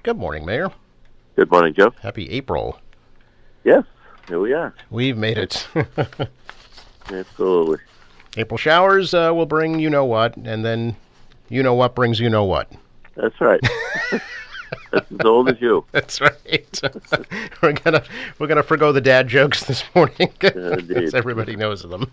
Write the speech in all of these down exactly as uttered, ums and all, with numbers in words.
Good morning, Mayor. Good morning, Joe. Happy April. Yes, here we are. We've made it. Absolutely. April showers uh, will bring you know what, and then you know what brings you know what. That's right. That's as old as you. That's right. we're gonna we're gonna forgo the dad jokes this morning, because everybody knows them.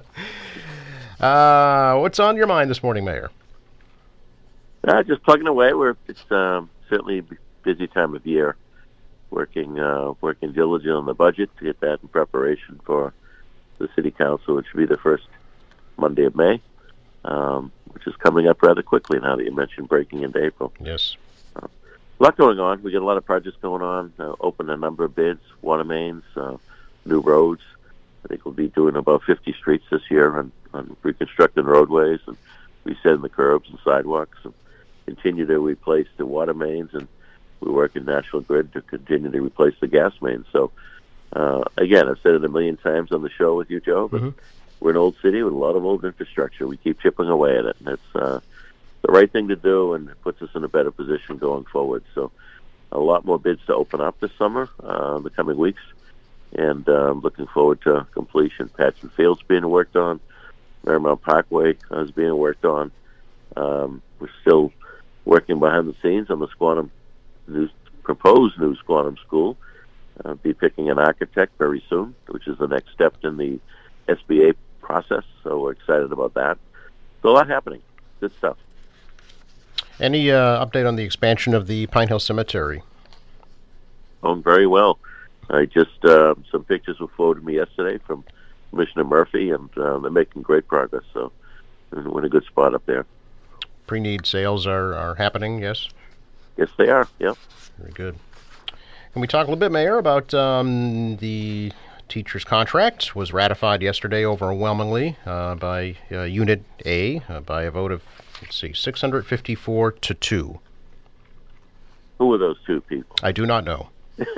uh, what's on your mind this morning, Mayor? Uh, just plugging away. We're it's um, certainly a busy time of year. Working uh, working diligently on the budget to get that in preparation for the City Council, which will be the first Monday of May, um, which is coming up rather quickly now that you mentioned breaking into April. Yes. Uh, a lot going on. We get a lot of projects going on. Uh, opened a number of bids, water mains, uh, new roads. I think we'll be doing about fifty streets this year on, on reconstructing roadways and resetting the curbs and sidewalks, and continue to replace the water mains, and we work in National Grid to continue to replace the gas mains. So, uh, again, I've said it a million times on the show with you, Joe, but mm-hmm. we're an old city with a lot of old infrastructure. We keep chipping away at it, and it's uh, the right thing to do, and it puts us in a better position going forward. So a lot more bids to open up this summer, uh, in the coming weeks, and uh, looking forward to completion. Patchen Field's being worked on. Marymount Parkway is being worked on. Um, we're still working behind the scenes on the Squantum new, proposed new Squantum School. Uh, be picking an architect very soon, which is the next step in the S B A process. So we're excited about that. So a lot happening. Good stuff. Any uh, update on the expansion of the Pine Hill Cemetery? Going very well. I just uh, some pictures were forwarded to me yesterday from Commissioner Murphy, and uh, they're making great progress. So we're in a good spot up there. Pre-need sales are, are happening, yes? Yes, they are, yep. Very good. Can we talk a little bit, Mayor, about um, the teacher's contract? Was ratified yesterday overwhelmingly uh, by uh, Unit A uh, by a vote of, let's see, six hundred fifty-four to two. Who are those two people? I do not know.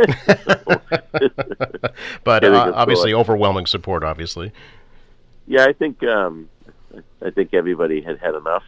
But uh, obviously thought. Overwhelming support, obviously. Yeah, I think um, I think everybody had had enough.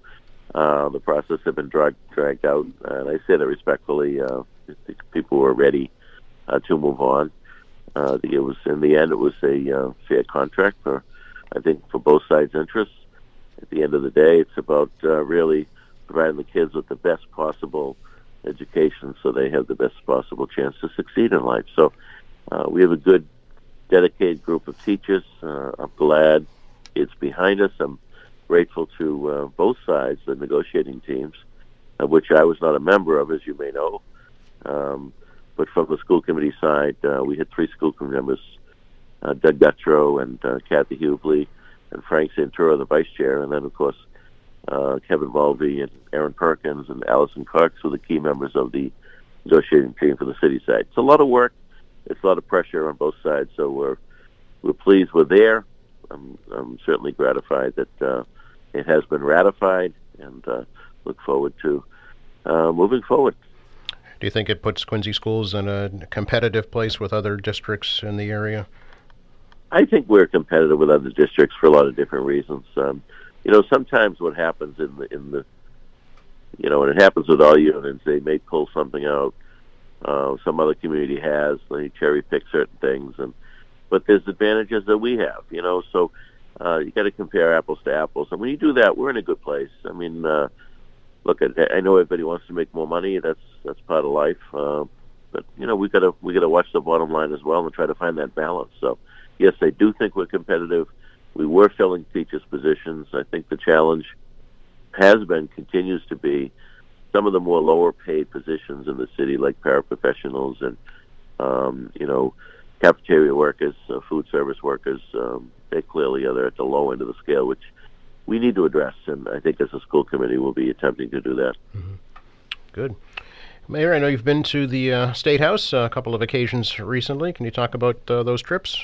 Uh, the process had been drag, dragged out, and I say that respectfully. Uh, I think people were ready uh, to move on. Uh, I think it was, in the end, it was a uh, fair contract for, I think, for both sides' interests. At the end of the day, it's about uh, really providing the kids with the best possible education so they have the best possible chance to succeed in life. So uh, we have a good, dedicated group of teachers. Uh, I'm glad it's behind us. I'm grateful to uh, both sides, the negotiating teams, of which I was not a member of, as you may know. Um, but from the school committee side, uh, we had three school committee members, uh, Doug Guttrow and uh, Kathy Hubley and Frank Santura, the vice chair, and then, of course, uh, Kevin Mulvey and Aaron Perkins and Allison Cox were the key members of the negotiating team for the city side. It's a lot of work. It's a lot of pressure on both sides, so we're we're pleased we're there. I'm, I'm certainly gratified that uh, it has been ratified, and uh, look forward to uh, moving forward. Do you think it puts Quincy schools in a competitive place with other districts in the area? I think we're competitive with other districts for a lot of different reasons. Um, you know, sometimes what happens in the, in the, you know, when it happens with all units, they may pull something out. Uh, some other community has, they cherry pick certain things, and but there's advantages that we have, you know, so uh, you got to compare apples to apples. And when you do that, we're in a good place. I mean, uh, look, at, I know everybody wants to make more money. That's that's part of life. Uh, but, you know, we got to we got to watch the bottom line as well and try to find that balance. So, yes, I do think we're competitive. We were filling teachers' positions. I think the challenge has been, continues to be, some of the more lower-paid positions in the city, like paraprofessionals and, um, you know, cafeteria workers, uh, food service workers. Um, they clearly are there at the low end of the scale, which we need to address. And I think as a school committee, we'll be attempting to do that. Mm-hmm. Good. Mayor, I know you've been to the uh, State House a couple of occasions recently. Can you talk about uh, those trips?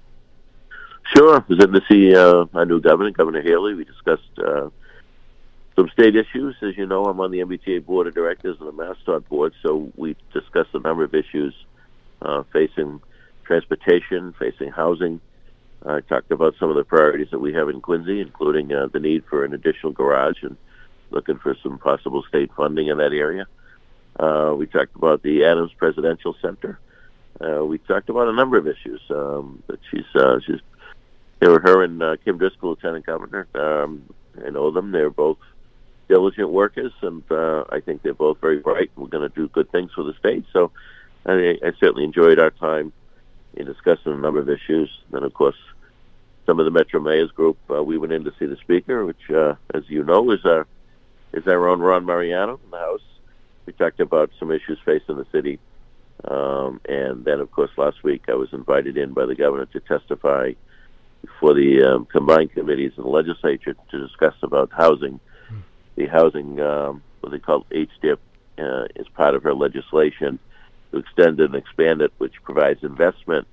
Sure. I was in to see uh, our new governor, Governor Haley. We discussed uh, some state issues. As you know, I'm on the M B T A Board of Directors and the MassDOT Board, so we discussed a number of issues uh, facing transportation, facing housing. I uh, talked about some of the priorities that we have in Quincy, including uh, the need for an additional garage and looking for some possible state funding in that area. Uh, we talked about the Adams Presidential Center. Uh, we talked about a number of issues. Um, that she's uh, she's they were her and uh, Kim Driscoll, Lieutenant Governor. Um, I know them. They're both diligent workers, and uh, I think they're both very bright. We're going to do good things for the state. So I, I certainly enjoyed our time in discussing a number of issues. Then, of course, some of the Metro Mayors group, uh, we went in to see the Speaker, which, uh, as you know, is our, is our own Ron Mariano in the House. We talked about some issues facing the city. Um, and then, of course, last week I was invited in by the governor to testify before the um, combined committees in the legislature to discuss about housing. Hmm. The housing, um, what they call H D I P, uh, is part of her legislation to extend and expand it, which provides investment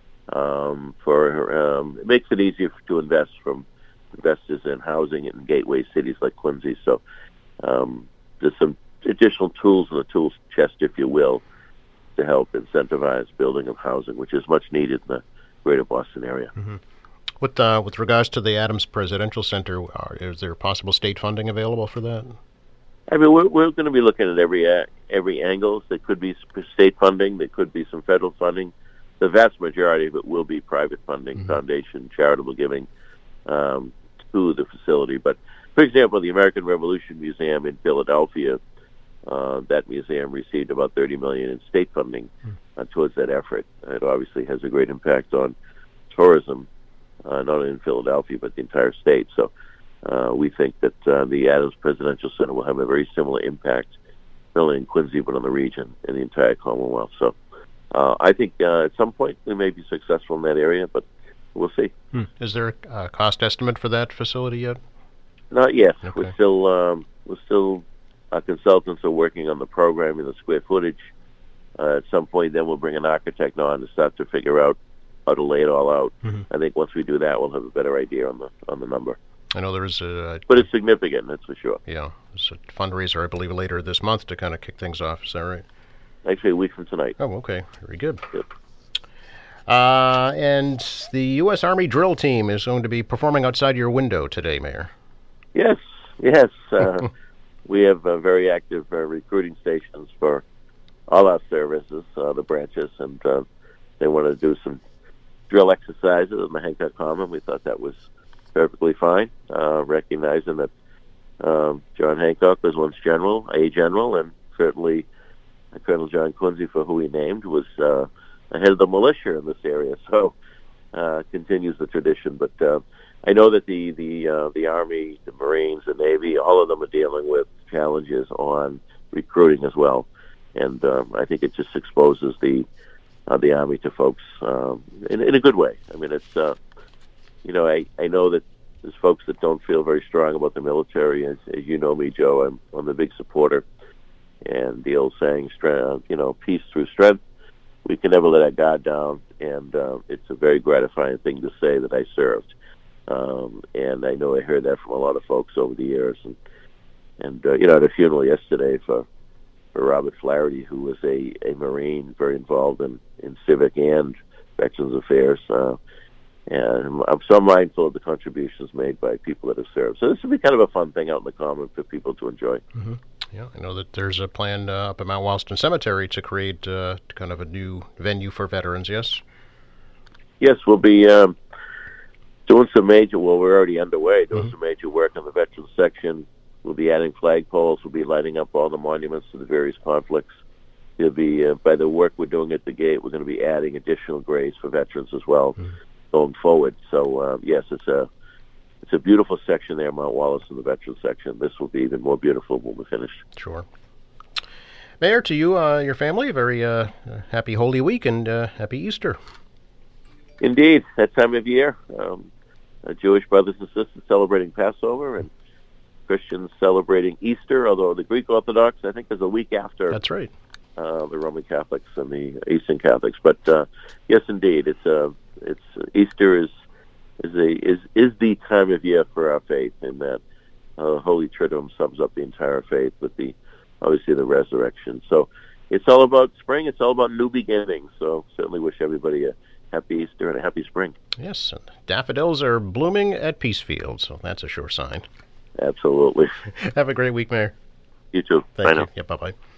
um, for her. Um, it makes it easier to invest from investors in housing in gateway cities like Quincy. So um, there's some additional tools in the tools chest, if you will, to help incentivize building of housing, which is much needed in the greater Boston area. Mm-hmm. With uh, with regards to the Adams Presidential Center, uh, is there possible state funding available for that? I mean, we're, we're going to be looking at every uh, every angle. There could be state funding. There could be some federal funding. The vast majority of it will be private funding, mm-hmm. foundation, charitable giving um, to the facility. But, for example, the American Revolution Museum in Philadelphia, uh, that museum received about thirty million dollars in state funding mm-hmm. uh, towards that effort. It obviously has a great impact on tourism, uh, not only in Philadelphia but the entire state. So uh, we think that uh, the Adams Presidential Center will have a very similar impact, not only in Quincy but on the region and the entire Commonwealth. So uh, I think uh, at some point we may be successful in that area, but we'll see. Hmm. Is there a cost estimate for that facility yet? Not yet. Okay. We're still um, we're still our consultants are working on the program and the square footage. Uh, at some point, then we'll bring an architect on to start to figure out how to lay it all out. Mm-hmm. I think once we do that, we'll have a better idea on the on the number. I know there is a... But it's significant, that's for sure. Yeah. There's a fundraiser, I believe, later this month to kind of kick things off. Is that right? Actually, a week from tonight. Oh, okay. Very good. Yep. Uh, and the U S Army drill team is going to be performing outside your window today, Mayor. Yes, yes. Uh, we have uh, very active uh, recruiting stations for all our services, uh, the branches, and uh, they want to do some drill exercises in the Hancock Common. We thought that was perfectly fine, uh, recognizing that um, John Hancock was once general, a general, and certainly uh, Colonel John Quincy, for who he named, was uh, ahead of the militia in this area. So uh, continues the tradition. But uh, I know that the the uh, the Army, the Marines, the Navy, all of them are dealing with challenges on recruiting as well. And um, I think it just exposes the uh, the Army to folks um, in, in a good way. I mean, it's uh, you know, I, I know that there's folks that don't feel very strong about the military. As, as you know me, Joe, I'm I'm a big supporter. And the old saying, strength, you know, peace through strength. We can never let our guard down, and uh, it's a very gratifying thing to say that I served. Um, and I know I heard that from a lot of folks over the years. And and uh, you know, at a funeral yesterday for. for Robert Flaherty, who was a, a Marine, very involved in, in civic and Veterans Affairs. Uh, and I'm so mindful of the contributions made by people that have served. So this will be kind of a fun thing out in the Common for people to enjoy. Mm-hmm. Yeah, I know that there's a plan uh, up at Mount Wallston Cemetery to create uh, kind of a new venue for veterans, yes? Yes, we'll be um, doing some major, well, we're already underway, doing mm-hmm. some major work on the Veterans section. We'll be adding flagpoles. We'll be lighting up all the monuments to the various conflicts. There'll be, uh, by the work we're doing at the gate, we're going to be adding additional graves for veterans as well mm-hmm. going forward. So, uh, yes, it's a it's a beautiful section there, Mount Wallace in the Veterans section. This will be even more beautiful when we're finished. Sure. Mayor, to you, uh, your family, a very uh, happy Holy Week and uh, happy Easter. Indeed, that time of year. Um, uh, Jewish brothers and sisters celebrating Passover and Christians celebrating Easter, although the Greek Orthodox, I think, is a week after. That's right. Uh, the Roman Catholics and the Eastern Catholics, but uh, yes, indeed, it's uh, it's uh, Easter is is a is is the time of year for our faith, in that uh, Holy Triduum sums up the entire faith with the obviously the resurrection. So it's all about spring. It's all about new beginnings. So certainly wish everybody a happy Easter and a happy spring. Yes, and daffodils are blooming at Peacefield, so that's a sure sign. Absolutely. Have a great week, Mayor. You too. Thank Bye you. now. Yeah, bye-bye.